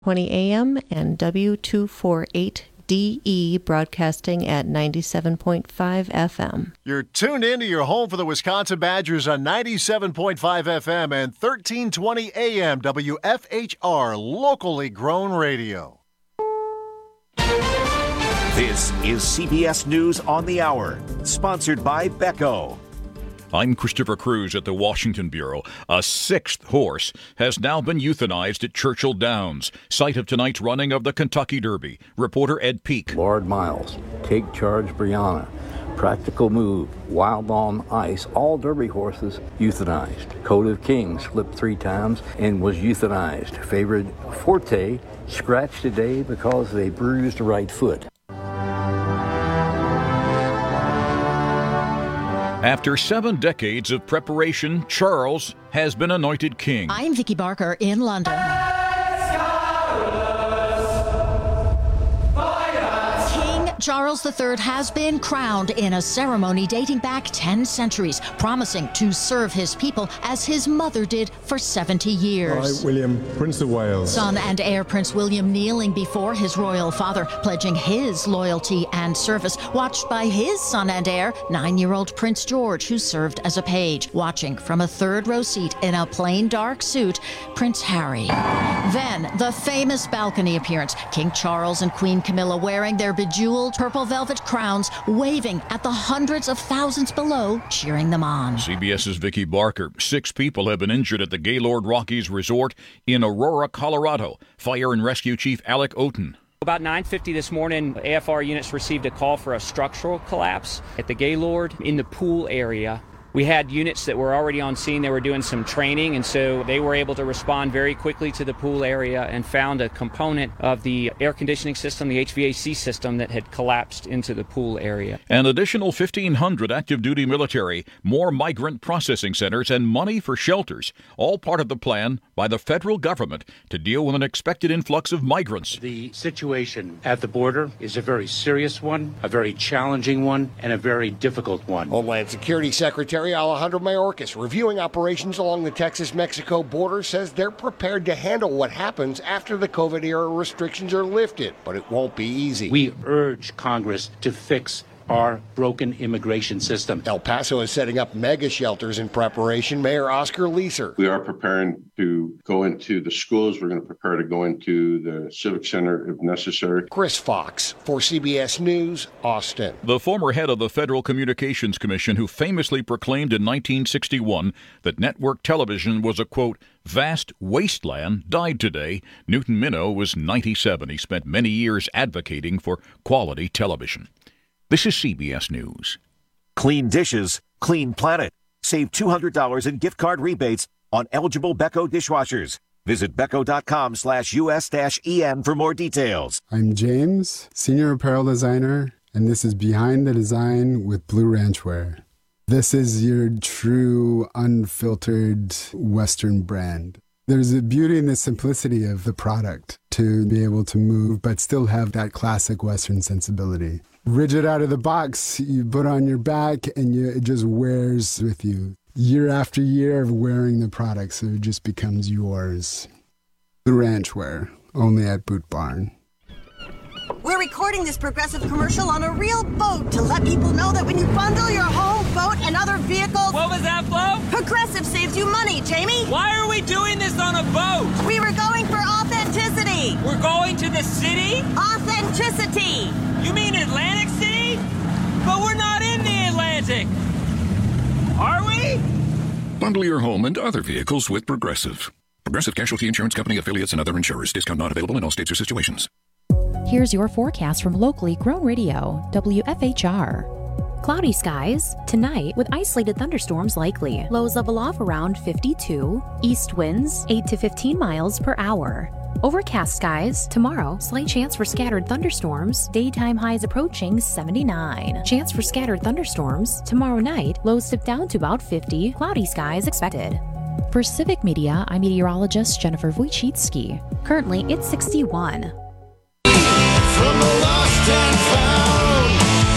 20 a.m. and W248DE broadcasting at 97.5 FM. You're tuned into your home for the Wisconsin Badgers on 97.5 FM and 1320 AM WFHR, locally grown radio. This is CBS News on the Hour, sponsored by Beko. I'm Christopher Cruz at the Washington Bureau. A sixth horse has now been euthanized at Churchill Downs, site of tonight's running of the Kentucky Derby. Reporter Ed Peak. Lord Miles, Take Charge Brianna, Practical Move, Wild on Ice, all Derby horses euthanized. Code of Kings slipped 3 times and was euthanized. Favored Forte scratched today because they bruised the right foot. After 7 decades of preparation, Charles has been anointed king. I'm Vicky Barker in London. Charles III has been crowned in a ceremony dating back 10 centuries, promising to serve his people as his mother did for 70 years. I, William, Prince of Wales. Son and heir Prince William kneeling before his royal father, pledging his loyalty and service, watched by his son and heir, 9-year-old Prince George, who served as a page. Watching from a third-row seat in a plain dark suit, Prince Harry. Then, the famous balcony appearance, King Charles and Queen Camilla wearing their bejeweled purple velvet crowns, waving at the hundreds of thousands below, cheering them on. CBS's Vicky Barker. 6 people have been injured at the Gaylord Rockies Resort in Aurora, Colorado. Fire and Rescue Chief Alec Oten. About 9:50 this morning, AFR units received a call for a structural collapse at the Gaylord in the pool area. We had units that were already on scene. They were doing some training, and so they were able to respond very quickly to the pool area and found a component of the air conditioning system, the HVAC system, that had collapsed into the pool area. An additional 1,500 active-duty military, more migrant processing centers, and money for shelters, all part of the plan by the federal government to deal with an expected influx of migrants. The situation at the border is a very serious one, a very challenging one, and a very difficult one. Homeland Security Secretary Alejandro Mayorkas, reviewing operations along the Texas-Mexico border, says they're prepared to handle what happens after the COVID-era restrictions are lifted, but it won't be easy. We urge Congress to fix our broken immigration system. El Paso is setting up mega shelters in preparation. Mayor Oscar Leeser. We are preparing to go into the schools. We're going to prepare to go into the Civic Center if necessary. Chris Fox for CBS News, Austin. The former head of the Federal Communications Commission, who famously proclaimed in 1961 that network television was a, quote, vast wasteland, died today. Newton Minow was 97. He spent many years advocating for quality television. This is CBS News. Clean dishes, clean planet. Save $200 in gift card rebates on eligible Beko dishwashers. Visit Beko.com/US-EN for more details. I'm James, Senior Apparel Designer, and this is Behind the Design with Blue Ranch Wear. This is your true, unfiltered Western brand. There's a beauty in the simplicity of the product to be able to move, but still have that classic Western sensibility. Rigid out of the box, you put on your back and it just wears with you. Year after year of wearing the product, so it just becomes yours. The Ranch Wear, only at Boot Barn. We're recording this Progressive commercial on a real boat to let people know that when you bundle your home, boat, and other vehicles... What was that, Flo? Progressive saves you money, Jamie. Why are we doing this on a boat? We were going for authenticity. We're going to the city? Authenticity. You mean Atlantic City? But we're not in the Atlantic. Are we? Bundle your home and other vehicles with Progressive. Progressive Casualty Insurance Company, affiliates, and other insurers. Discount not available in all states or situations. Here's your forecast from locally grown radio, WFHR. Cloudy skies tonight with isolated thunderstorms likely. Lows level off around 52. East winds 8 to 15 miles per hour. Overcast skies tomorrow. Slight chance for scattered thunderstorms. Daytime highs approaching 79. Chance for scattered thunderstorms tomorrow night. Lows dip down to about 50. Cloudy skies expected. For Civic Media, I'm meteorologist Jennifer Wojcicki. Currently, it's 61. From the lost and found,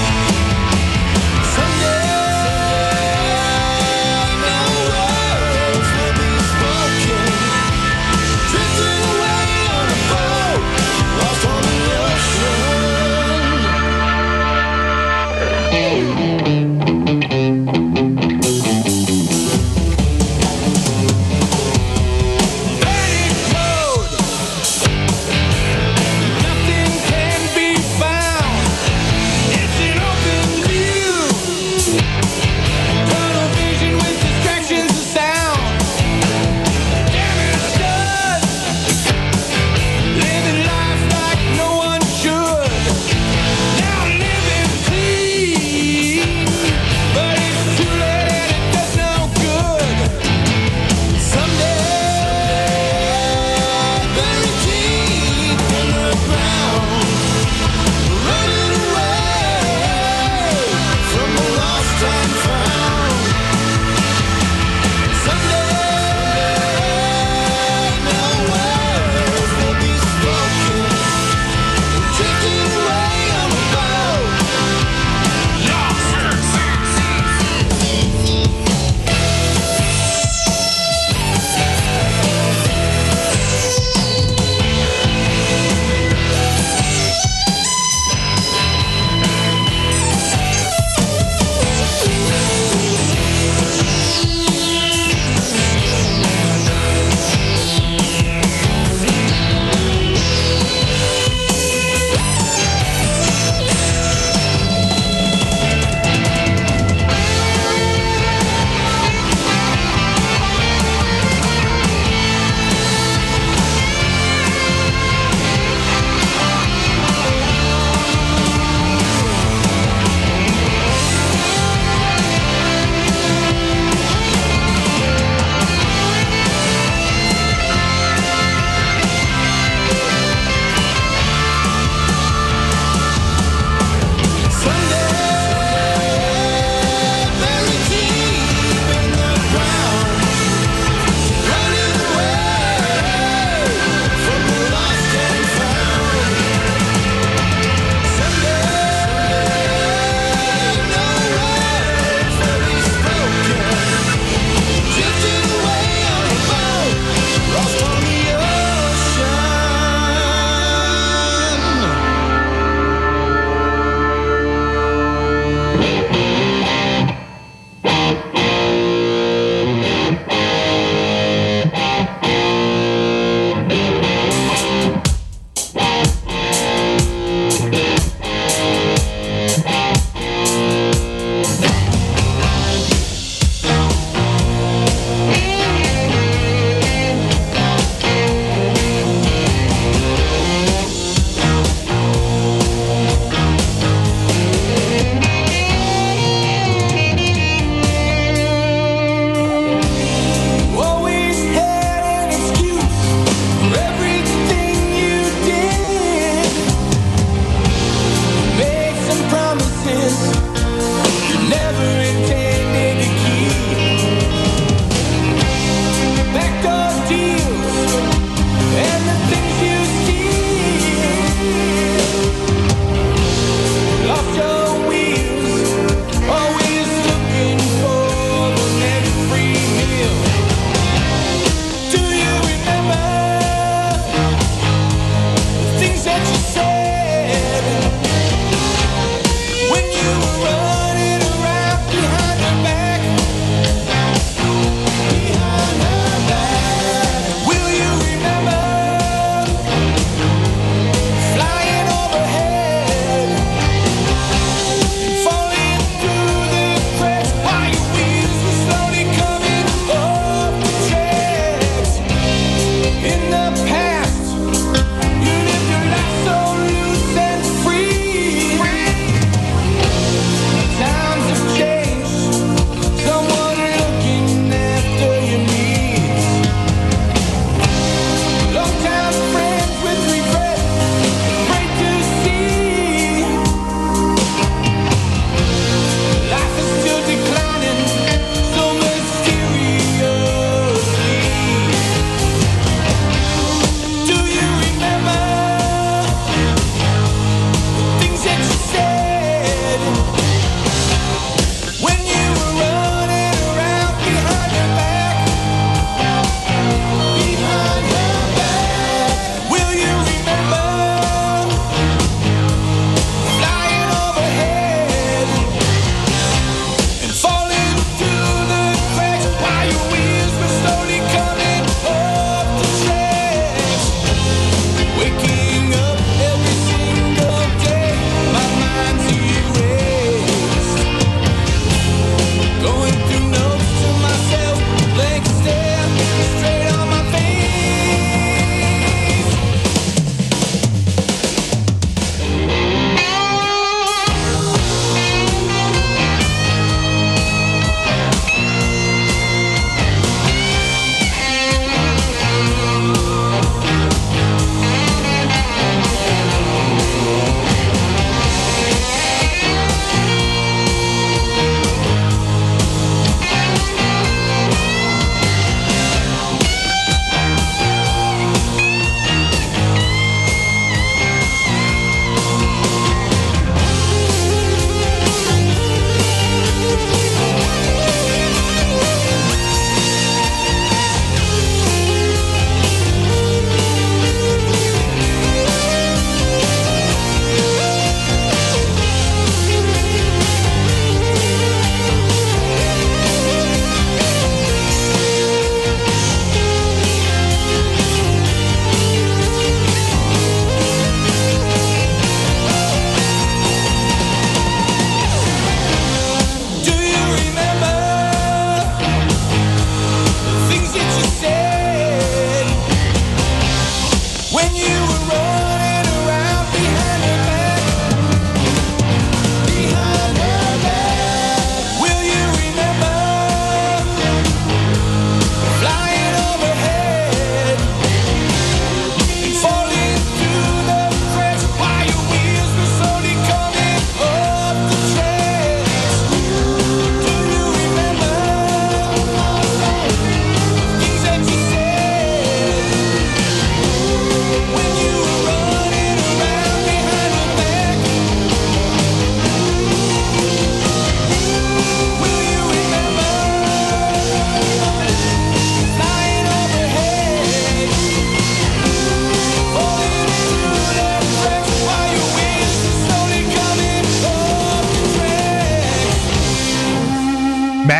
someday no words will be spoken, drifting away on a boat.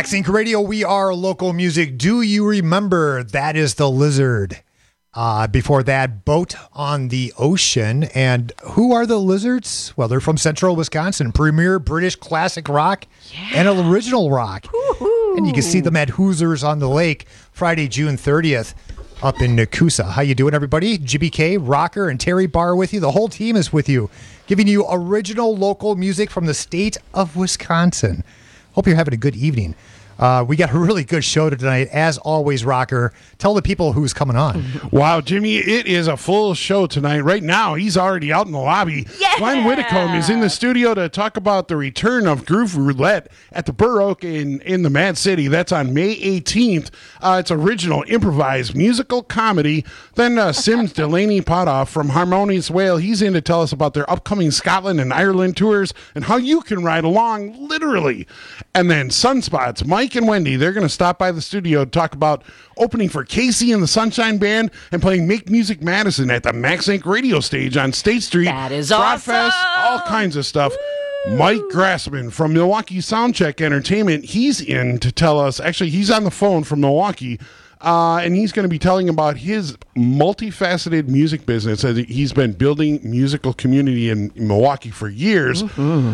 Max Inc. Radio, we are local music. Do you remember That Is the Lizard? Before that, Boat on the Ocean. And who are the Lizards? Well, they're from Central Wisconsin. Premier British classic rock and original rock. Woo-hoo. And you can see them at Hoosiers on the Lake Friday, June 30th up in Nakusa. How you doing, everybody? GBK, Rocker, and Terry Barr with you. The whole team is with you, giving you original local music from the state of Wisconsin. Hope you're having a good evening. We got a really good show tonight. As always, Rocker, tell the people who's coming on. Wow, Jimmy, it is a full show tonight. Right now, he's already out in the lobby. Yeah! Glenn Whitcomb is in the studio to talk about the return of Groove Roulette at the Burr Oak in the Mad City. That's on May 18th. It's original improvised musical comedy. Then Sims Delaney Potoff from Harmonious Whale, he's in to tell us about their upcoming Scotland and Ireland tours and how you can ride along, literally. And then Sunspots, Mike and Wendy, they're going to stop by the studio to talk about opening for Casey and the Sunshine Band and playing Make Music Madison at the Max Inc. radio stage on State Street. That is Broadfest, awesome. all kinds of stuff. Woo. Mike Grassman from Milwaukee Soundcheck Entertainment, he's in to tell us, actually he's on the phone from Milwaukee, and he's going to be telling about his multifaceted music business as he's been building musical community in Milwaukee for years. Mm-hmm.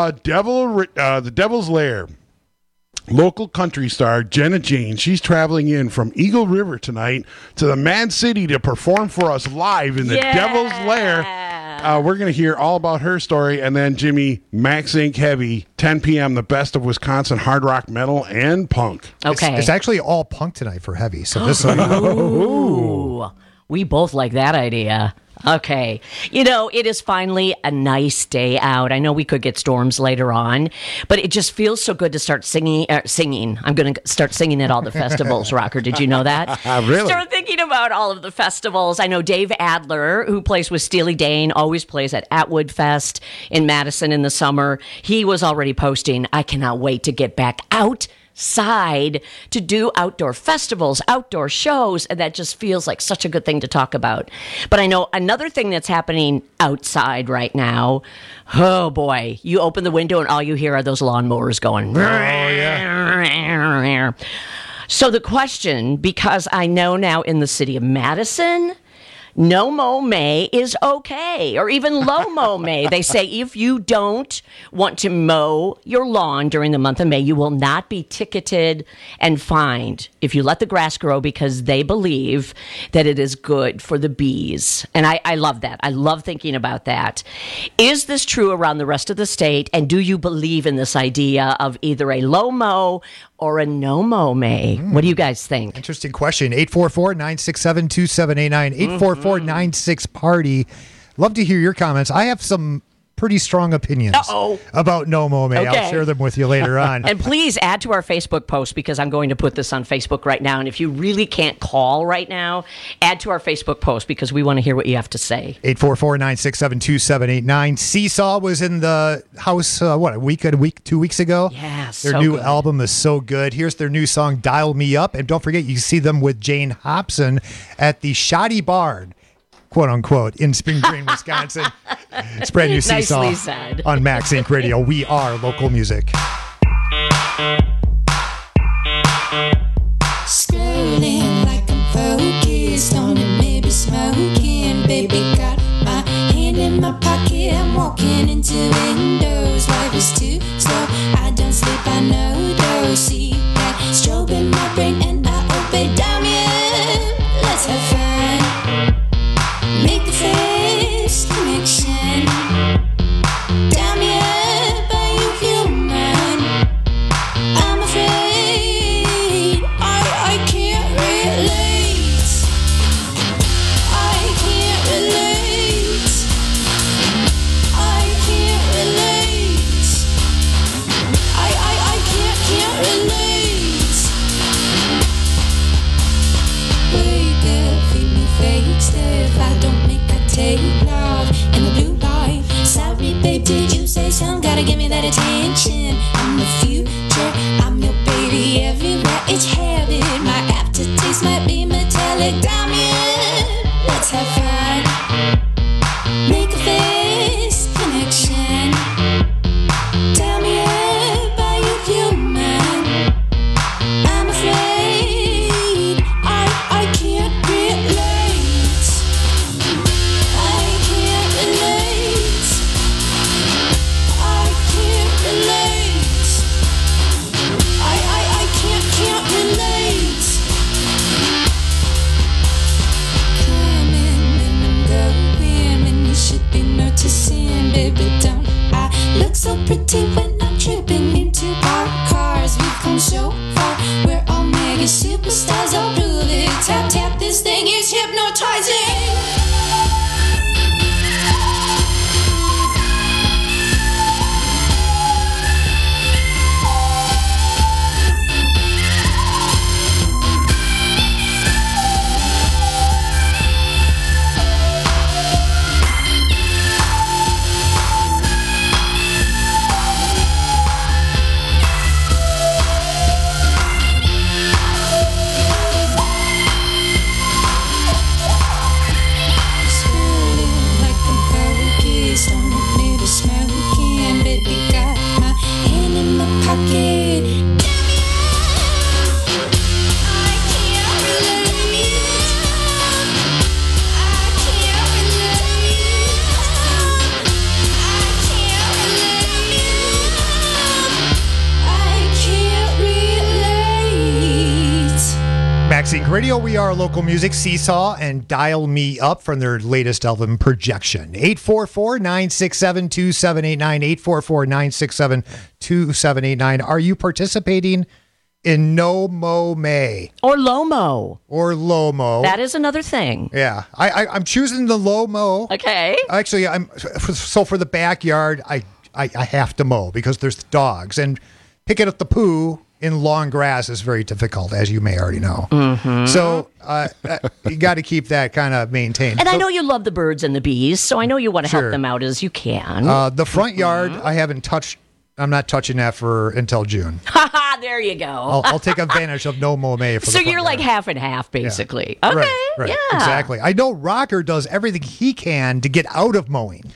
The Devil's Lair. Local country star Jenna Jane, she's traveling in from Eagle River tonight to the Mad City to perform for us live in the Devil's Lair. We're going to hear all about her story. And then, Jimmy, Max Inc. Heavy, 10 p.m., the best of Wisconsin hard rock, metal, and punk. Okay. It's actually all punk tonight for Heavy. So this is Ooh. We both like that idea. Okay. You know, it is finally a nice day out. I know we could get storms later on, but it just feels so good to start singing. I'm going to start singing at all the festivals, Rocker. Did you know that? Really? Start thinking about all of the festivals. I know Dave Adler, who plays with Steely Dan, always plays at Atwood Fest in Madison in the summer. He was already posting, I cannot wait to get back outside to do outdoor festivals, outdoor shows, and that just feels like such a good thing to talk about. But I know another thing that's happening outside right now, oh boy, you open the window and all you hear are those lawnmowers going. Oh, yeah. So the question, because I know now in the city of Madison, no mow May is okay, or even low mow May. They say if you don't want to mow your lawn during the month of May, you will not be ticketed and fined if you let the grass grow, because they believe that it is good for the bees. And I love that. I love thinking about that. Is this true around the rest of the state? And do you believe in this idea of either a low mow or a no mow May? What do you guys think? Interesting question. 844-967-2789. 844-96-PARTY. Love to hear your comments. I have some pretty strong opinions about no mow May. Okay. I'll share them with you later on. And please add to our Facebook post, because I'm going to put this on Facebook right now. And if you really can't call right now, add to our Facebook post, because we want to hear what you have to say. 844-967-2789. Seesaw was in the house, 2 weeks ago? Yeah, Their new album is so good. Here's their new song, Dial Me Up. And don't forget, you see them with Jane Hobson at the Shoddy Barn, quote unquote, in Spring Green, Wisconsin. It's brand new Seesaw Nicely said. on Max Inc. Radio. We are local music. Scrolling like I'm focused on it, maybe smoking. Baby, got my hand in my pocket. I'm walking into windows. Life is too slow. I don't sleep, I know. Don't see that strobe in my brain, and I obey. Damn it, let's have fun. Make a face connection. Damn it, are you human? I'm afraid I can't relate. I can't relate. I can't relate. I can't relate. Wake up, feed me fake stuff. I don't make I take love in the blue light. Sorry, babe, did you say something? Gotta give me that attention. I'm the future, I'm your baby everywhere. It's habit, my aftertaste might be metallic. Damn it, let's have fun. Make a face connection. Tell me, are you human? Radio, we are local music, Seesaw, and Dial Me Up from their latest album, Projection. 844-967-2789, 844-967-2789. Are you participating in No Mo May? Or Lomo. Or Lomo. That is another thing. Yeah. I'm choosing the Lomo. Okay. Actually, so for the backyard, I have to mow because there's dogs. And picking up the poo in long grass is very difficult, as you may already know. Mm-hmm. So you got to keep that kind of maintained. And I know you love the birds and the bees, so I know you want to help them out as you can. The front yard, I haven't touched. I'm not touching that until June. Haha, there you go. I'll take advantage of No Mo May. So you're like half and half, basically. Yeah. Okay, right, yeah. Exactly. I know Rocker does everything he can to get out of mowing.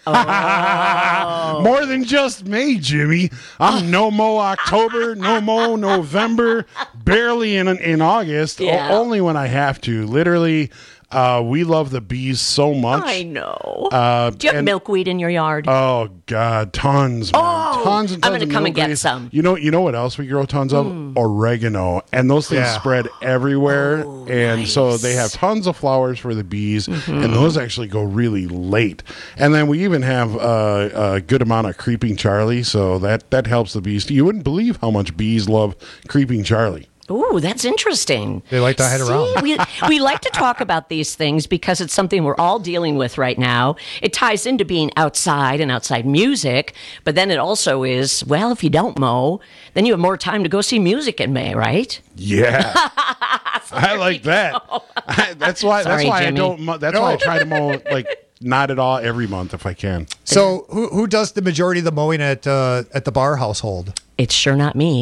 Oh. More than just May, Jimmy. I'm no mow October, no mow November, barely in August. Yeah. Only when I have to. Literally, we love the bees so much. I know. Do you have milkweed in your yard? Oh God, tons, man. Tons and tons. I'm going to come and get some. You know what else we grow tons of? Oregano, and those things spread everywhere, and so they have tons of flowers for the bees, and those actually go really late. And then we even have a good amount of creeping Charlie, so that helps the bees. You wouldn't believe how much bees love creeping Charlie. Ooh, that's interesting. They like to hide around. We like to talk about these things because it's something we're all dealing with right now. It ties into being outside and outside music, but then it also is, well, if you don't mow, then you have more time to go see music in May, right? Yeah. I like that. That's why Sorry, I Jimmy. don't that's why I try to mow like not at all every month if I can. So who does the majority of the mowing at the Barr household? It's sure not me.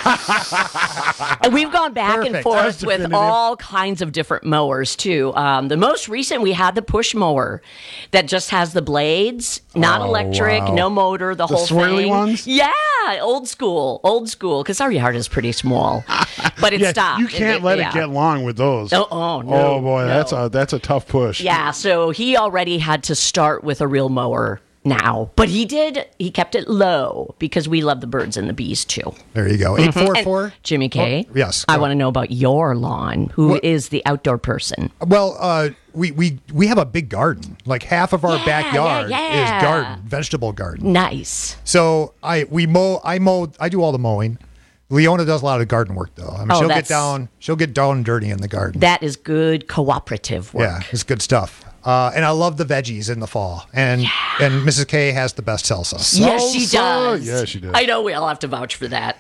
And we've gone back and forth with all kinds of different mowers, too. The most recent, we had the push mower that just has the blades, not electric, no motor, the whole swirly thing. Ones? Yeah, old school, because our yard is pretty small. But it stopped. You can't let it get long with those. Oh, no. Oh, boy, no. that's a tough push. Yeah, so he already had to start with a real mower now. But he kept it low because we love the birds and the bees too. There you go. 844. Jimmy K. Yes. I want to know about your lawn. Who is the outdoor person? Well, we have a big garden. Like half of our backyard is garden, vegetable garden. Nice. So I do all the mowing. Leona does a lot of garden work though. I mean, she'll get down and dirty in the garden. That is good cooperative work. Yeah, it's good stuff. And I love the veggies in the fall. And Mrs. K has the best salsa. Yes, she does. Yeah, she does. I know we all have to vouch for that.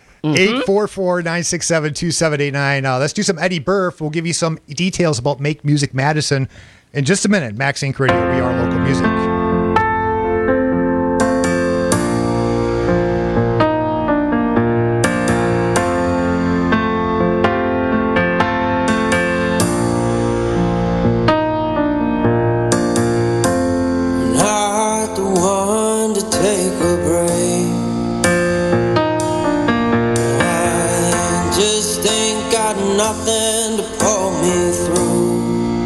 844-967-2789. Let's do some Eddie Burf. We'll give you some details about Make Music Madison in just a minute. Max Inc. Radio, we are local music. Nothing to pull me through.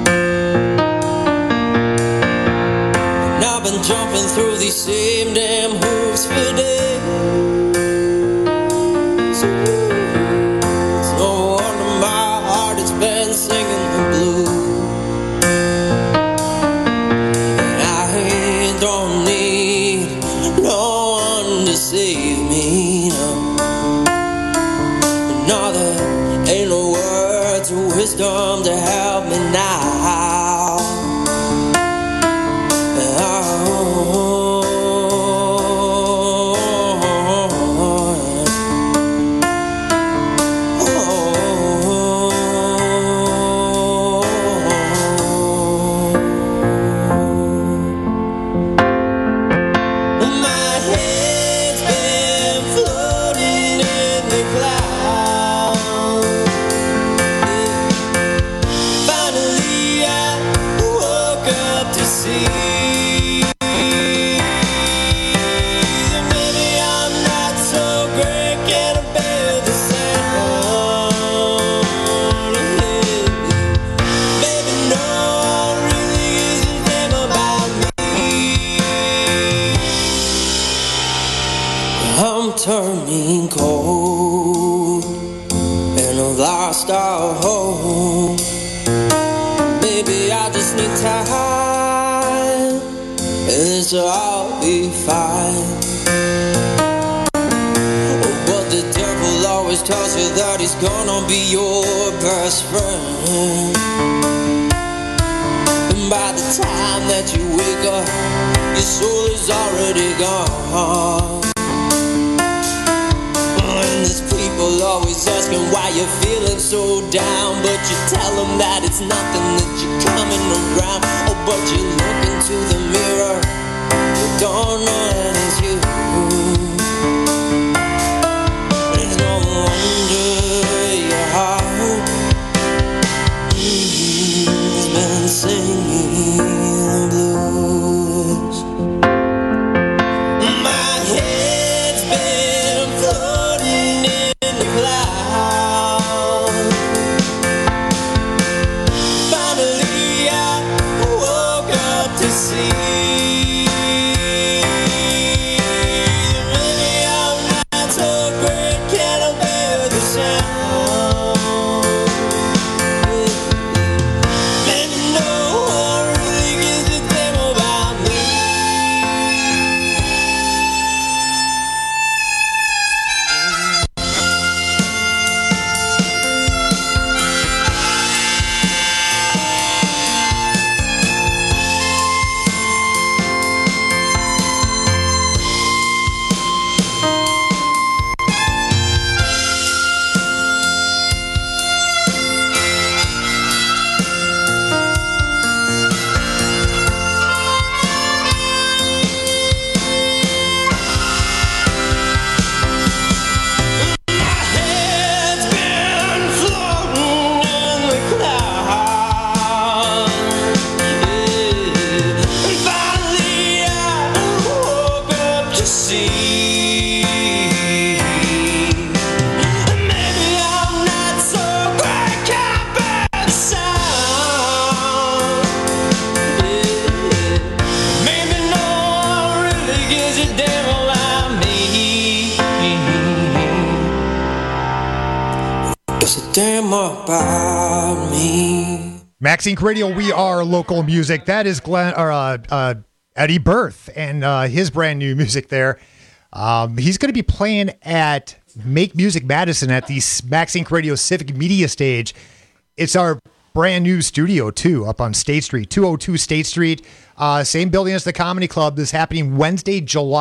And I've been jumping through these same damn hoops for days. It's no wonder my heart has been singing the blues. And I don't need no one to save me, no. Another ain't no words of wisdom to help me now. My head's been floating in the clouds. Finally, I woke up to see that maybe I'm not so great. Can I bear the sound? Maybe no one really gives a damn about me. I'm turning cold and I've lost all hope. mister, I'll be fine. Oh, but the devil always tells you that he's gonna be your best friend. And by the time that you wake up, your soul is already gone. And there's people always asking why you're feeling so down, but you tell them that it's nothing, that you're coming around. Oh, but you look into the mirror, you don't know that it's you. It's no wonder your heart has been singing the blues. My head's been floating in the clouds. Finally I woke up to see maybe I'm not so great, can I bear the sound? Maybe no one really gives a damn about me. Head's been floating in the clouds. Yeah. And finally I woke up to see maybe I'm not so great, can I bear the sound? Yeah. Maybe no one really gives a damn about me. It's a damn about me. Max Inc. Radio, we are local music. That is Eddie Berth and his brand new music there. He's going to be playing at Make Music Madison at the Max Inc. Radio Civic Media Stage. It's our brand new studio, too, up on State Street, 202 State Street. Same building as the Comedy Club. This is happening Wednesday, June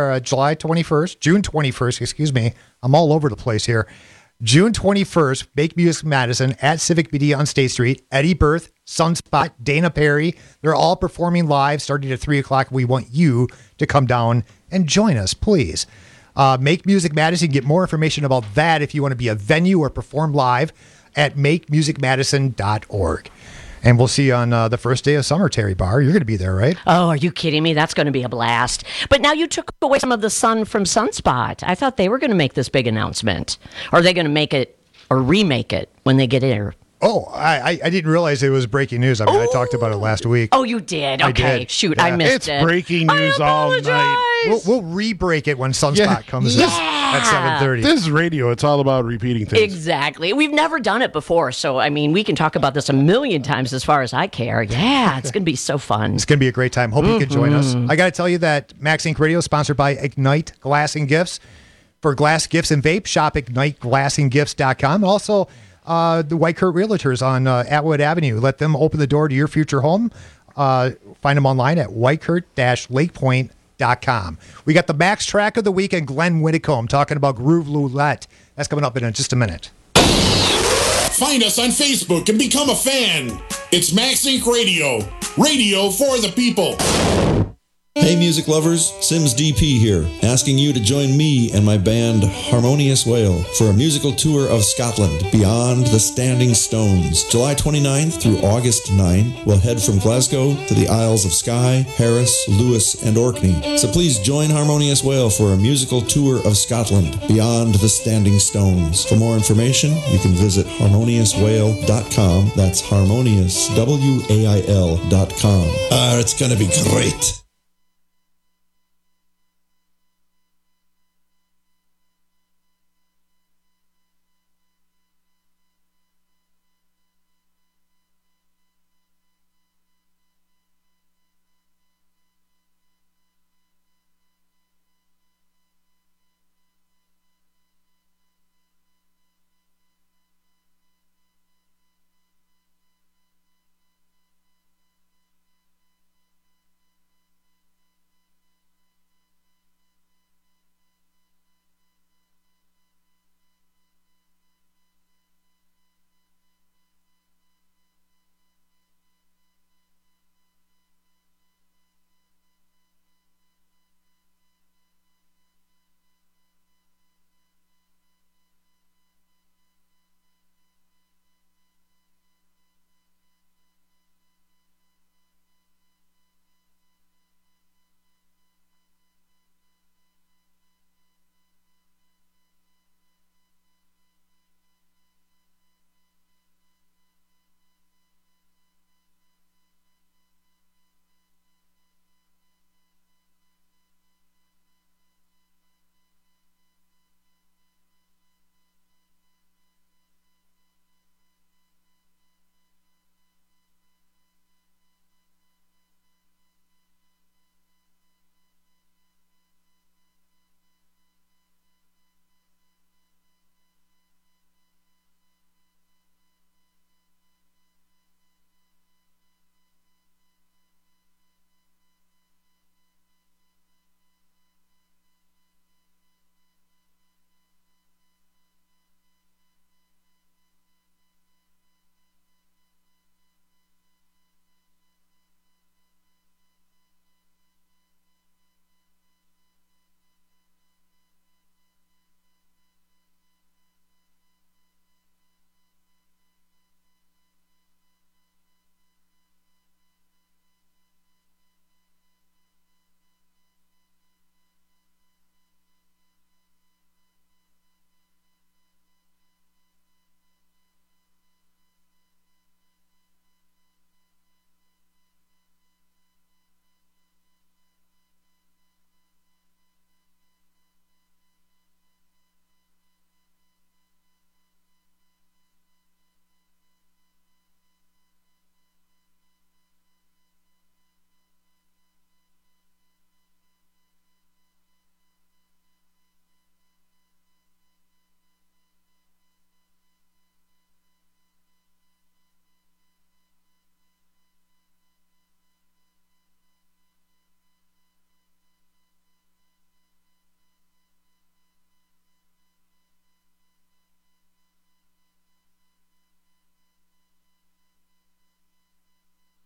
21st, excuse me. I'm all over the place here. June 21st, Make Music Madison at Civic Media on State Street. Eddie Berth, Sunspot, Dana Perry. They're all performing live starting at 3 o'clock. We want you to come down and join us, please. Make Music Madison. Get more information about that if you want to be a venue or perform live at makemusicmadison.org. And we'll see you on the first day of summer, Terry Barr. You're going to be there, right? Oh, are you kidding me? That's going to be a blast. But now you took away some of the sun from Sunspot. I thought they were going to make this big announcement. Are they going to make it or remake it when they get here? Oh, I didn't realize it was breaking news. I mean, I talked about it last week. Oh, you did? Okay. I did. Shoot, Yeah. I missed it. It's breaking news all night. We'll re-break it when Sunspot comes in at 7:30. This is radio. It's all about repeating things. Exactly. We've never done it before, so I mean, we can talk about this a million times as far as I care. Yeah, it's going to be so fun. It's going to be a great time. Hope you can join us. I got to tell you that Max Inc. Radio is sponsored by Ignite Glass and Gifts. For glass gifts and vape, shop IgniteGlassandGifts.com. Also, the White Kurt Realtors on Atwood Avenue. Let them open the door to your future home. Find them online at whitekurt-lakepoint.com. We got the Max track of the week and Glenn Whitcomb talking about Groove Roulette. That's coming up in just a minute. Find us on Facebook and become a fan. It's Max Inc. Radio. Radio for the people. Hey music lovers, Sims DP here, asking you to join me and my band Harmonious Whale for a musical tour of Scotland beyond the Standing Stones. July 29th through August 9, we'll head from Glasgow to the Isles of Skye, Harris, Lewis, and Orkney. So please join Harmonious Whale for a musical tour of Scotland beyond the Standing Stones. For more information, you can visit harmoniouswhale.com. That's harmonious, WAIL.com. It's going to be great.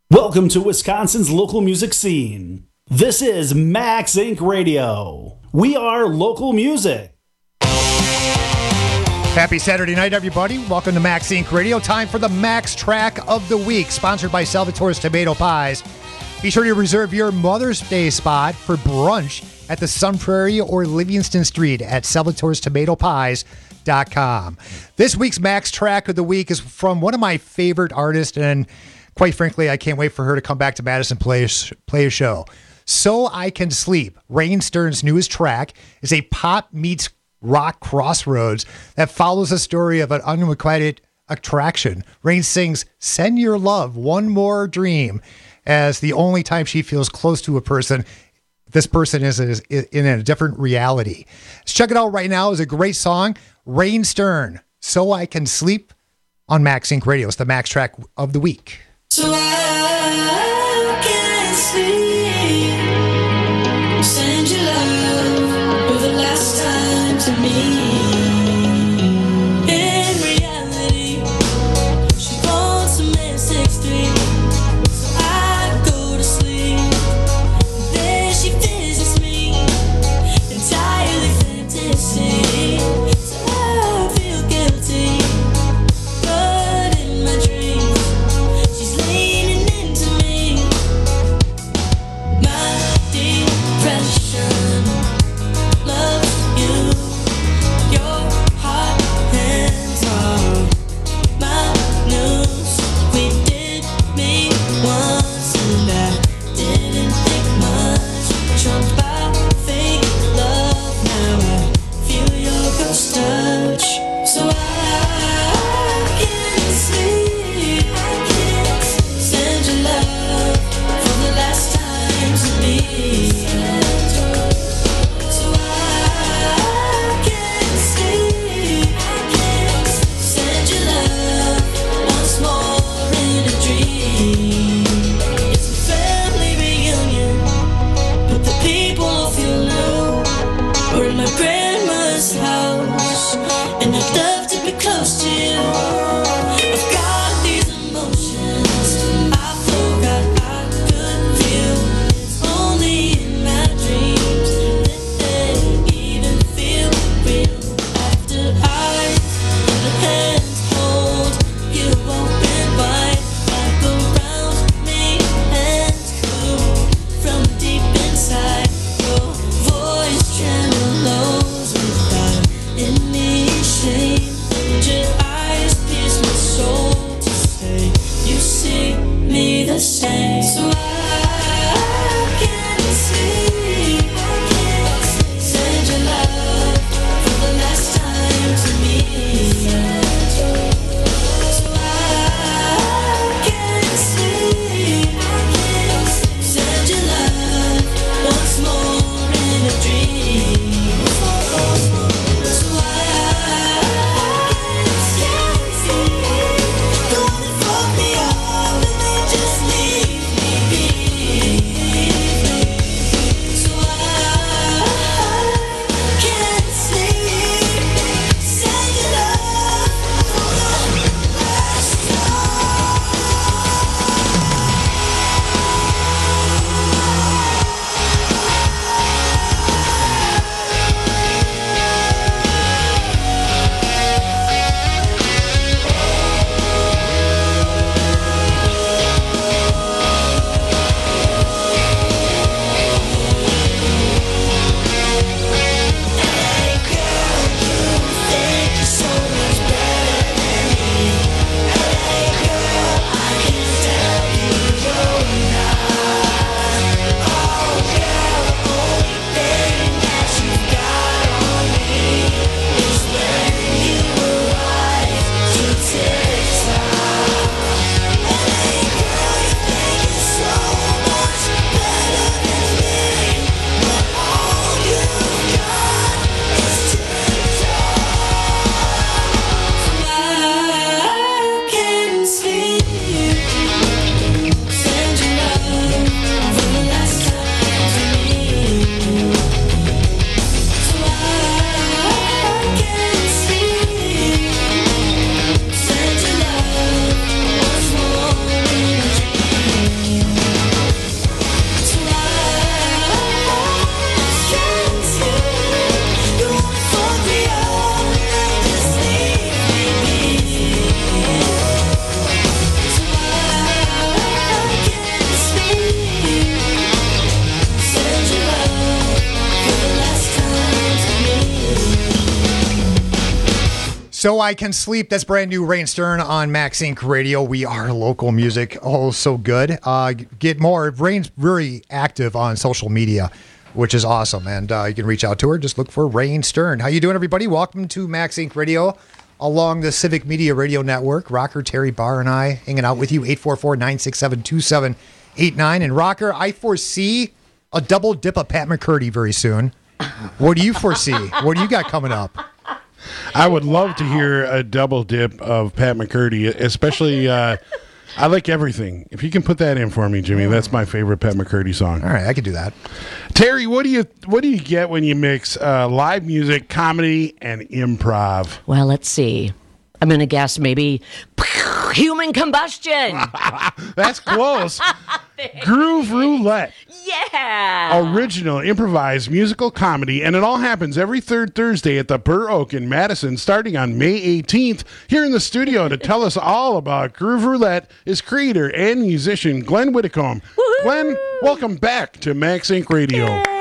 Welcome to Wisconsin's local music scene. This is Max Inc. Radio. We are local music. Happy Saturday night, everybody. Welcome to Max Inc. Radio. Time for the Max Track of the Week, sponsored by Salvatore's Tomato Pies. Be sure to reserve your Mother's Day spot for brunch at the Sun Prairie or Livingston Street at salvatorestomatopies.com. This week's Max Track of the Week is from one of my favorite artists, and quite frankly, I can't wait for her to come back to Madison, play a show. So I Can Sleep, Rain Stern's newest track, is a pop meets rock crossroads that follows the story of an unrequited attraction. Rain sings "Send Your Love, One More Dream" as the only time she feels close to a person, this person is in a different reality. Let's check it out right now. It's a great song. Rain Stern, So I Can Sleep on Max Inc. Radio. It's the Max Track of the Week. So I can sleep. Send your love for the last time to me. In reality, she wants a mystic street. So I go to sleep. Then she visits me. Entirely fantasy. So I feel guilty. But in my dreams, she's leaning into me. My depression loves you. So I Can Sleep. That's brand new. Rain Stern on Max Inc. Radio. We are local music. Oh, so good. Get more. Rain's very active on social media, which is awesome. And you can reach out to her. Just look for Rain Stern. How you doing, everybody? Welcome to Max Inc. Radio along the Civic Media Radio Network. Rocker, Terry Barr, and I hanging out with you. 844-967-2789. And Rocker, I foresee a double dip of Pat McCurdy very soon. What do you foresee? What do you got coming up? I would love to hear a double dip of Pat McCurdy, especially I Like Everything. If you can put that in for me, Jimmy, that's my favorite Pat McCurdy song. All right, I can do that. Terry, what do you get when you mix live music, comedy, and improv? Well, let's see. I'm going to guess maybe human combustion. That's close. Groove Roulette. Yeah. Original improvised musical comedy, and it all happens every third Thursday at the Burr Oak in Madison, starting on May 18th. Here in the studio to tell us all about Groove Roulette is creator and musician Glenn Whitcomb. Woo-hoo! Glenn, welcome back to Max Inc. Radio.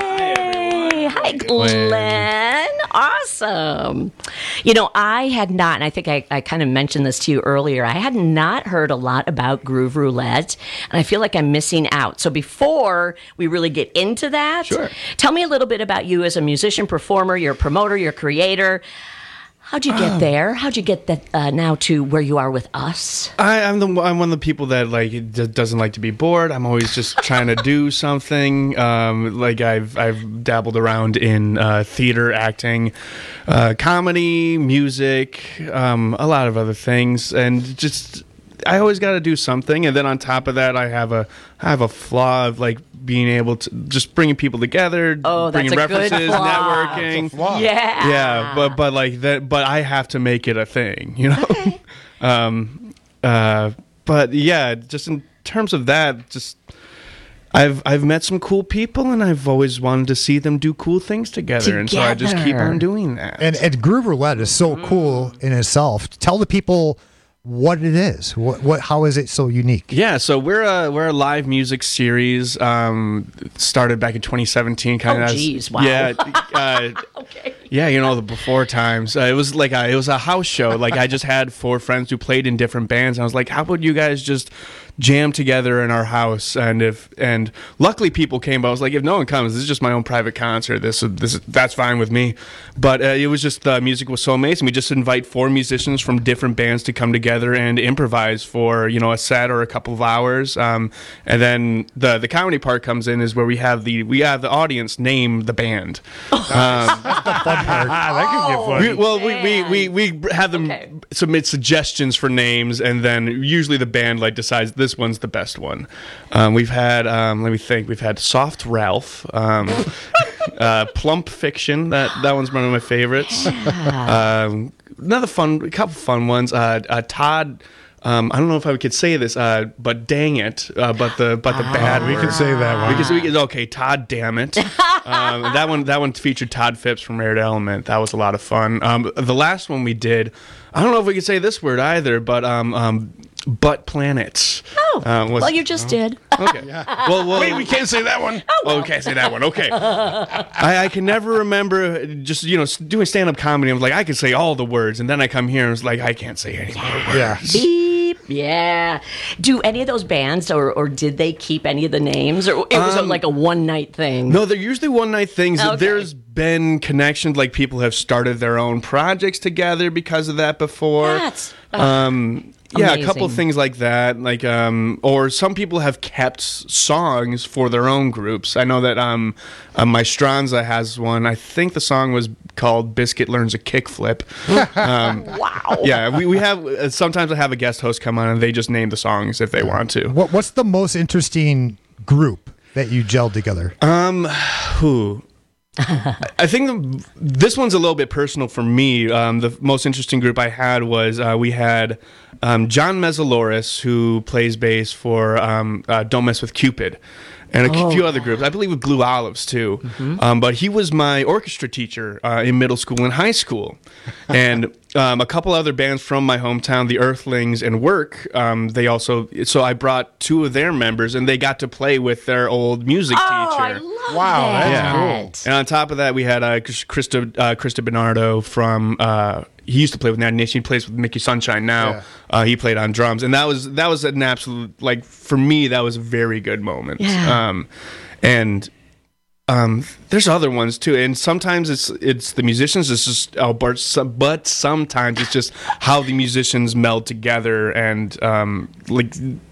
Yay. Hi, Glenn. Awesome. You know, I had not, and I think I kind of mentioned this to you earlier, I had not heard a lot about Groove Roulette, and I feel like I'm missing out. So before we really get into that, tell me a little bit about you as a musician, performer, you're a promoter, you're a creator. How'd you get there? How'd you get that now to where you are with us? I'm one of the people that doesn't like to be bored. I'm always just trying to do something. I've dabbled around in theater, acting, comedy, music, a lot of other things, and just I always got to do something. And then on top of that, I have a flaw of being able to just bringing people together, bringing references, networking. Yeah, but like that. But I have to make it a thing, you know. Okay. But yeah, just in terms of that, just I've met some cool people, and I've always wanted to see them do cool things together. And so I just keep on doing that. And Groove Roulette is so cool in itself. Tell the people what it is. How is it so unique? Yeah, so we're a live music series. Started back in 2017. Kind of. Oh, geez, wow. Yeah. Okay. Yeah, you know, the before times. It was a house show. I just had 4 friends who played in different bands. And I was like, how about you guys just jam together in our house? And luckily people came, but I was like, if no one comes, this is just my own private concert. That's fine with me. But it was just, the music was so amazing. We just invite 4 musicians from different bands to come together and improvise for, you know, a set or a couple of hours. And then the comedy part comes in is where we have the audience name the band. That's the fun part. That could get funny. We have them submit suggestions for names, and then usually the band decides this one's the best one. We've had let me think. We've had Soft Ralph, Plump Fiction. That one's one of my favorites. A couple fun ones. Todd. I don't know if I could say this, but dang it! But the bad. We can say that one because Todd, damn it! That one featured Todd Phipps from Rare Element. That was a lot of fun. The last one we did, I don't know if we could say this word either, but butt planets. Well, you just did. Okay. Well, wait, we can't say that one. We can't say that one. Okay. I can never remember just doing stand-up comedy. I was like, I could say all the words, and then I come here and it's like I can't say any more words. Yeah. Beep. Yeah. Do any of those bands or did they keep any of the names, or it was like a one-night thing? No, they're usually one-night things. Okay. There's been connections, like people have started their own projects together because of that before. That's yeah, amazing. a couple things like that. Or some people have kept songs for their own groups. I know that my Stranza has one. I think the song was called Biscuit Learns a Kickflip. Wow. Yeah, we have sometimes I have a guest host come on and they just name the songs if they want to. What's the most interesting group that you gelled together? I think this one's a little bit personal for me. The most interesting group I had was we had John Mezzaloris, who plays bass for Don't Mess with Cupid, and a few other groups. I believe with Blue Olives, too. Mm-hmm. But he was my orchestra teacher in middle school and high school. And a couple other bands from my hometown, the Earthlings and Work, so I brought 2 of their members, and they got to play with their old music teacher. I love Wow, that. that's cool. And on top of that, we had Krista Bernardo from he used to play with Natty Nation. He plays with Mickey Sunshine now. He played on drums, and that was an absolute, like, for me, that was a very good moment. Yeah. There's other ones too, and sometimes it's the musicians. It's just but sometimes it's just how the musicians meld together, and like.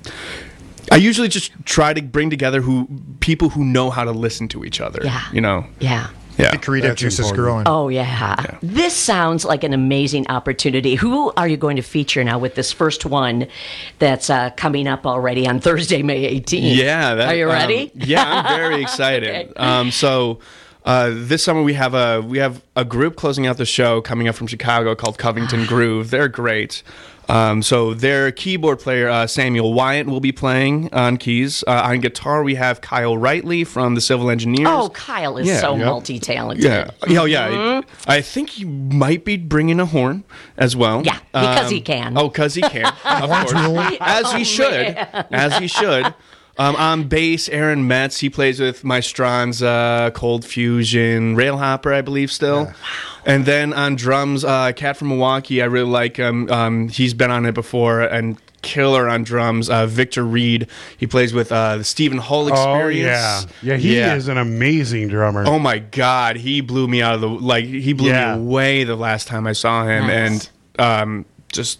I usually just try to bring together people who know how to listen to each other. Yeah. You know. Yeah. Yeah. The creative juices growing. Oh, yeah. This sounds like an amazing opportunity. Who are you going to feature now with this first one that's coming up already on Thursday, May 18th? Yeah. Are you ready? Yeah, I'm very excited. Okay. This summer we have a group closing out the show coming up from Chicago called Covington Groove. They're great. So their keyboard player, Samuel Wyatt, will be playing on keys. On guitar, we have Kyle Wrightley from the Civil Engineers. Oh, Kyle is so multi-talented. Yeah. I think he might be bringing a horn as well. Yeah, because he can. Oh, because he can, of course. As he should. Man. As he should. On bass, Aaron Metz. He plays with Maestranza, Cold Fusion, Railhopper, I believe, still. Wow. And then on drums, Cat from Milwaukee. I really like him. He's been on it before and killer on drums. Victor Reed. He plays with the Stephen Hull Experience. He is an amazing drummer. Oh my God, he blew me out of he blew me away the last time I saw him, and just.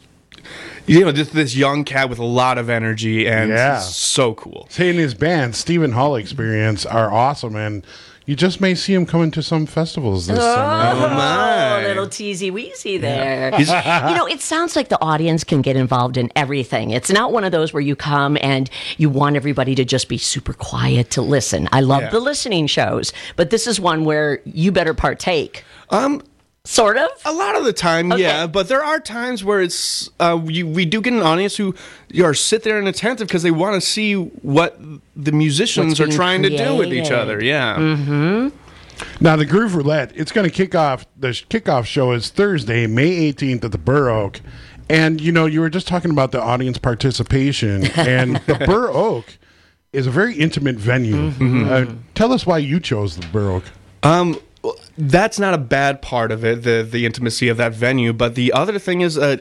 This young cat with a lot of energy and so cool. He and his band, Stephen Hull Experience, are awesome, and you just may see him coming to some festivals this summer. Oh, my. Little teasy-weasy there. It sounds like the audience can get involved in everything. It's not one of those where you come and you want everybody to just be super quiet to listen. I love the listening shows, but this is one where you better partake. Sort of? A lot of the time, yeah. But there are times where it's we do get an audience who sit there and attentive because they want to see what the musicians are trying to do with each other. Yeah. Mm-hmm. Now, the Groove Roulette, it's going to kick off. The kickoff show is Thursday, May 18th at the Burr Oak. And, you were just talking about the audience participation. And the Burr Oak is a very intimate venue. Mm-hmm. Tell us why you chose the Burr Oak. That's not a bad part of it, the intimacy of that venue. But the other thing is, I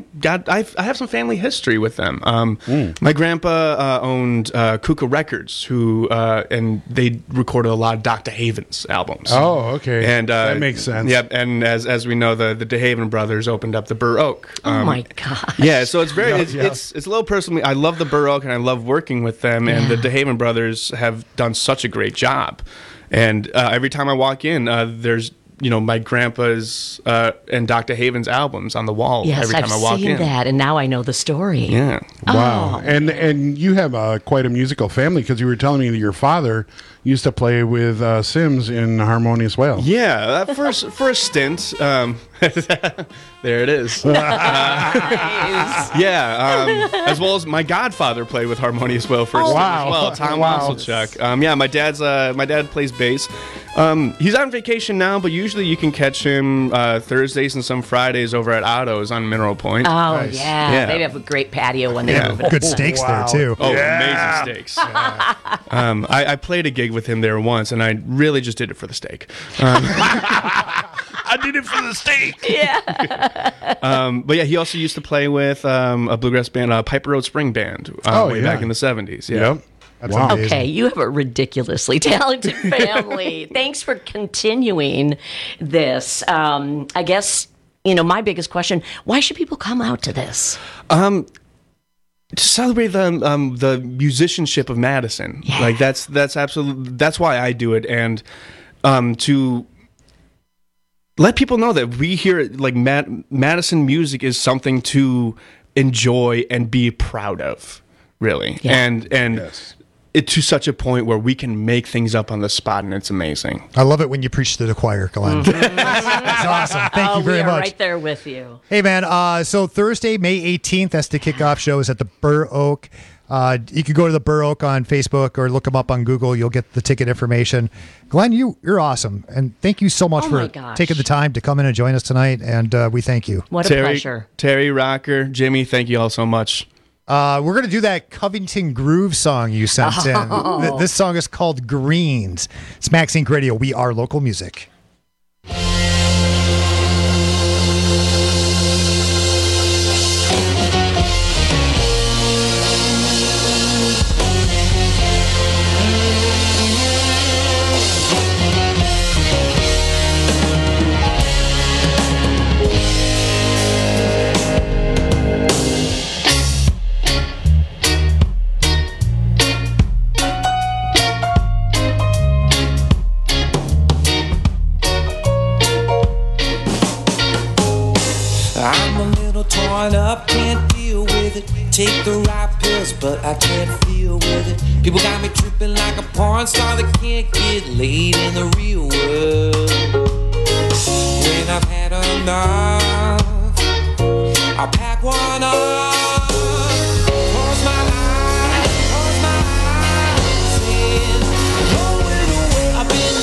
have some family history with them. My grandpa owned Kuka Records, and they recorded a lot of Doc DeHaven's albums. Oh, okay, and that makes sense. Yep, and as we know, the DeHaven brothers opened up the Burr Oak. Oh my God! Yeah, so it's very it's a little personal. I love the Burr Oak, and I love working with them. And the DeHaven brothers have done such a great job. And every time I walk in, there's my grandpa's and Dr. Haven's albums on the wall. Yes, every time I walk in. I've seen that, and now I know the story. Yeah. Wow. Oh. And you have quite a musical family because you were telling me that your father used to play with Sims in Harmonious Whale. Yeah, for a stint. There it is. Nice. As well as my godfather played with Harmonious Whale for a stint as well. Tom Wasselchuk. My dad plays bass. He's on vacation now, but usually you can catch him Thursdays and some Fridays over at Otto's on Mineral Point. Oh, nice. Yeah. They have a great patio when they move it. Good steaks there, too. Oh, amazing steaks. I played a gig with him there once, and I really just did it for the steak. I did it for the steak. Yeah. But yeah, he also used to play with a bluegrass band, Piper Road Spring Band, way back in the 70s. Yeah. Yep. That's amazing. Okay, you have a ridiculously talented family. Thanks for continuing this. I guess, my biggest question, why should people come out to this? To celebrate the musicianship of Madison. Yeah. Like that's why I do it, and to let people know that we hear like Madison music is something to enjoy and be proud of, really. Yeah. And yes. It to such a point where we can make things up on the spot, and it's amazing. I love it when you preach to the choir, Glenn. That's awesome. Thank you very we are much. Right there with you. Hey, man. So Thursday, May 18th, that's the kickoff show, is at the Burr Oak. You can go to the Burr Oak on Facebook or look them up on Google. You'll get the ticket information. Glenn, you're awesome. And thank you so much for taking the time to come in and join us tonight. And we thank you. What a pleasure. Terry, Rocker, Jimmy, thank you all so much. We're going to do that Covington Groove song you sent in. This song is called Greens. It's Max Inc. Radio. We are local music. growing up, can't deal with it. Take the right pills, but I can't feel with it. People got me tripping like a porn star that can't get laid in the real world. When I've had enough, I'll pack one up. Close my eyes and blow it away. I've been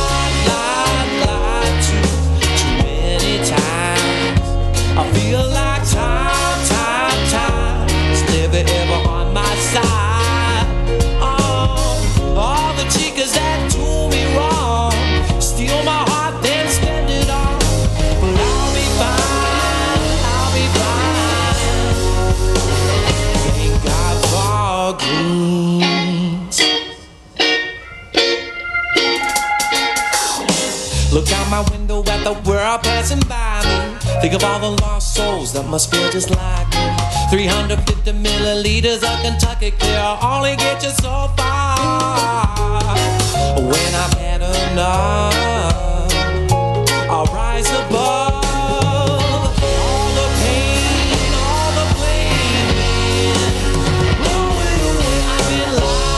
lied to too many times. I feel like time is never ever on my side. Oh, all the chicas that do me wrong steal my heart, then spend it all. But I'll be fine. Thank God for greens. Look out my window at the world passing by me. Think of all the lost souls that must feel just like me. 350 milliliters of Kentucky Clear only get you so far. When I've had enough, I'll rise above all the pain, all the blame. Blow it away. I've been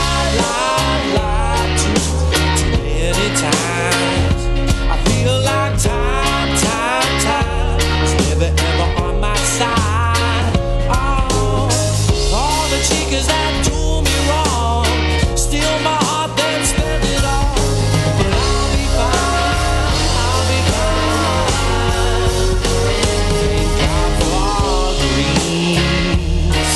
lied to too many times. I feel like time is never ever on my side. Oh, all the chicas that do me wrong steal my heart, then spend it all. But I'll be fine. Thank God for greens.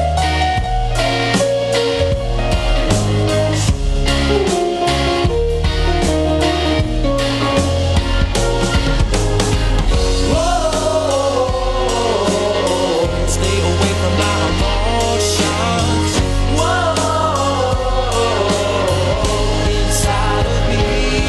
Stay away from my emotions. Inside of me.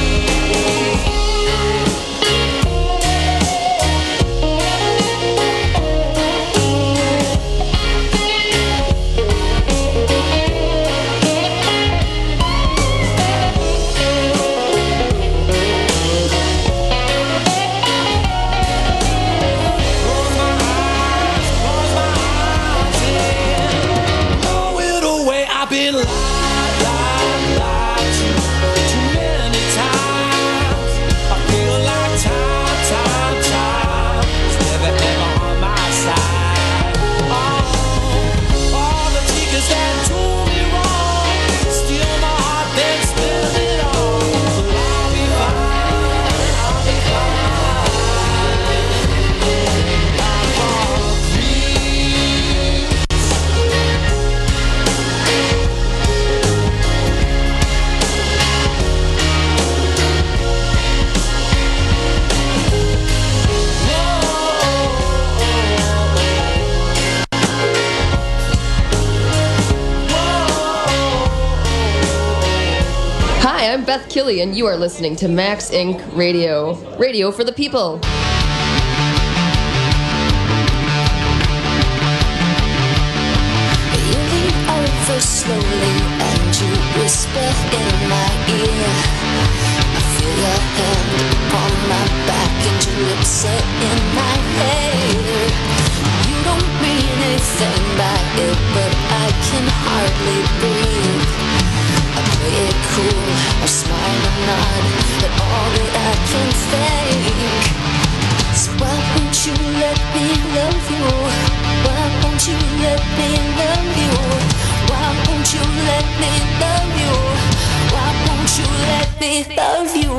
Blow it away. I've been lied to too many times. I feel like time is never ever on my side. Oh, all the chicas that do me wrong steal my heart, then spend it all. But I'll be Hi, I'm Beth Killian. You are listening to Max Inc. Radio. Radio for the people. You lean over slowly and you whisper in my ear. I feel your hand upon my back and your lips are in my hair. You don't mean anything by it, but I can hardly breathe. I play it cool, I smile and nod at all that I can think. So why won't you let me love you? Why won't you let me love you? Why won't you let me love you? Why won't you let me love you?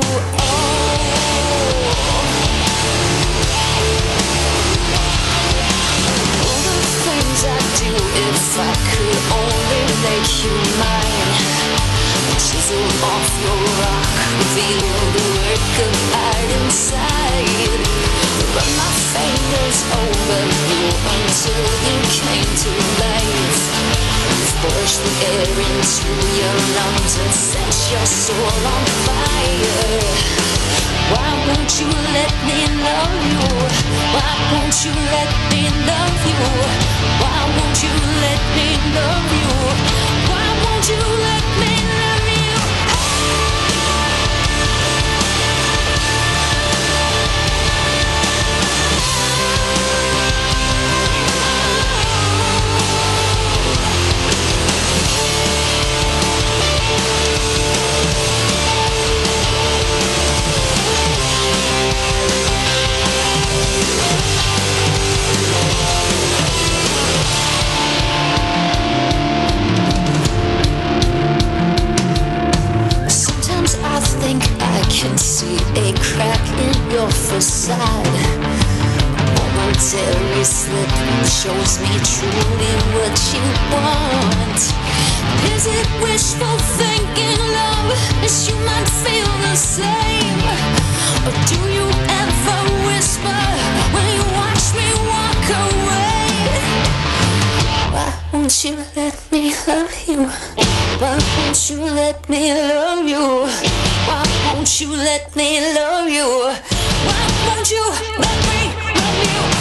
All the things I'd do if I could only make you mine. Chisel off your rock, reveal the work of art inside. Run my fingers over you until you came to life. Force the air into your lungs and set your soul on fire. Why won't you let me love you? Why won't you let me love you? Why won't you let me love you? Why won't you let me love you? see a crack in your facade. Momentary slip shows me truly what you want. Is it wishful thinking, love, as you might feel the same? Or do you ever whisper when you watch me walk away? Why won't you let me love you? Why won't you let me love you? Why won't you let me love you? Why won't you let me love you?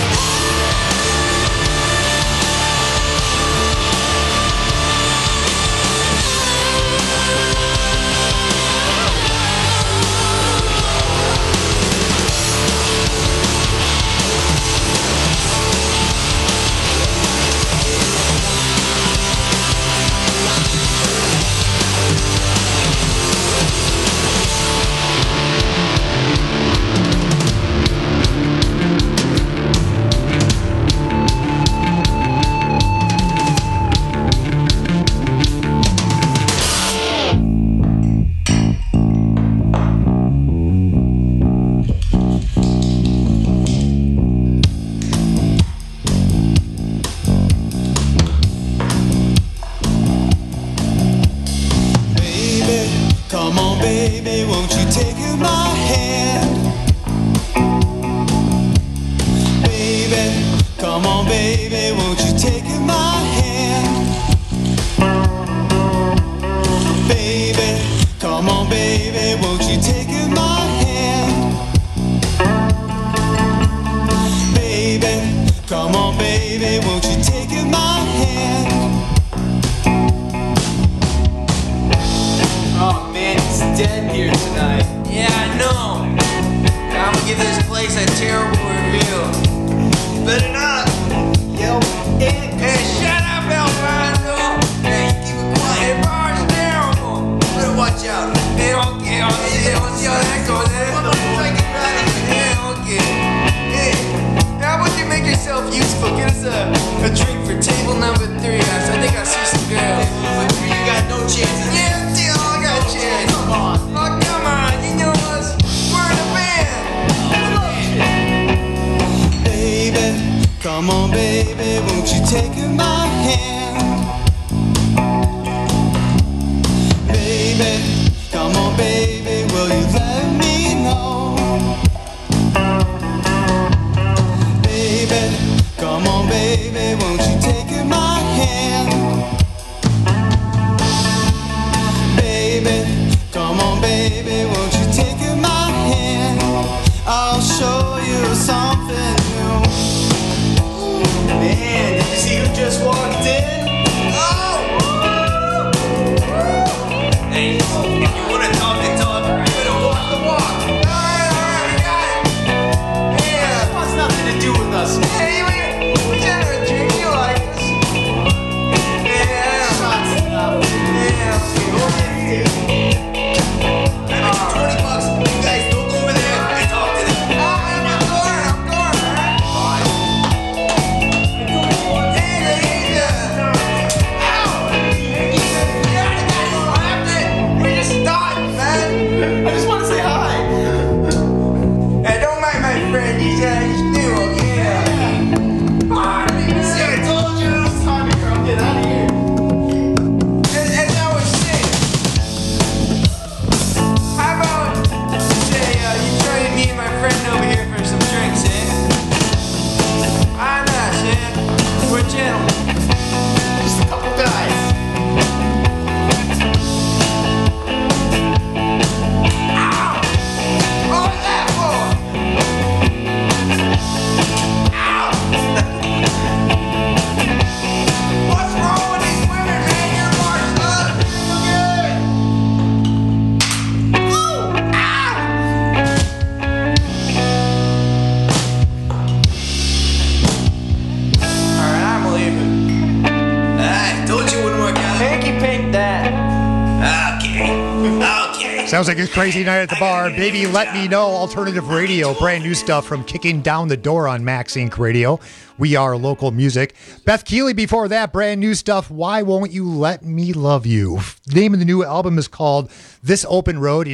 Sounds like a crazy night at the bar. Baby, let me know. Alternative radio. Brand new stuff from Kicking Down the Door on Max Inc. Radio. We are local music. Beth Keeley before that. Brand new stuff. Why Won't You Let Me Love You? The name of the new album is called This Open Road. And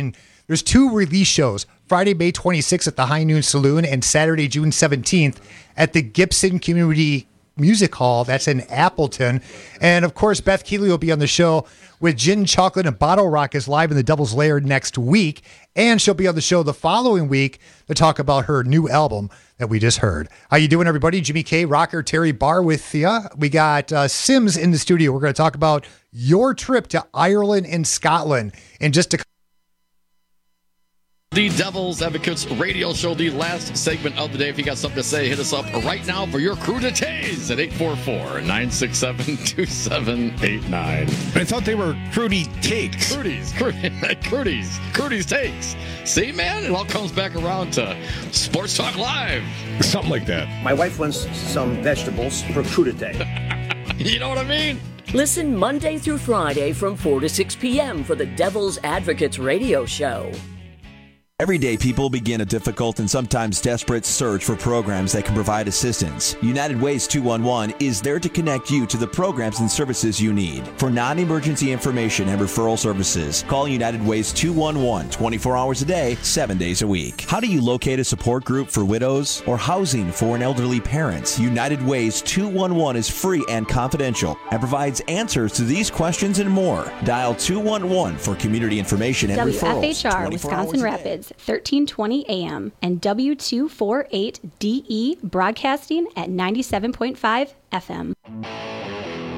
There's 2 release shows, Friday, May 26th at the High Noon Saloon and Saturday, June 17th at the Gibson Community Music Hall. That's in Appleton. And of course, Beth Keeley will be on the show with Gin, Chocolate, and Bottle Rockets live in the Devil's Lair next week. And she'll be on the show the following week to talk about her new album that we just heard. How you doing, everybody? Jimmy K, Rocker, Terry Barr with you. We got Sims in the studio. We're going to talk about your trip to Ireland and Scotland in just a The Devil's Advocates radio show, the last segment of the day. If you got something to say, hit us up right now for your cruditays at 844-967-2789. I thought they were crudy takes. Crudy's takes. See, man, it all comes back around to Sports Talk Live. Something like that. My wife wants some vegetables for crudité. You know what I mean? Listen Monday through Friday from 4 to 6 p.m. for the Devil's Advocates radio show. Everyday people begin a difficult and sometimes desperate search for programs that can provide assistance. United Ways 211 is there to connect you to the programs and services you need. For non-emergency information and referral services, call United Ways 211 24 hours a day, 7 days a week. How do you locate a support group for widows or housing for an elderly parent? United Ways 211 is free and confidential and provides answers to these questions and more. Dial 211 for community information and referrals. WFHR Wisconsin Rapids, 1320 AM, and W248DE broadcasting at 97.5 FM.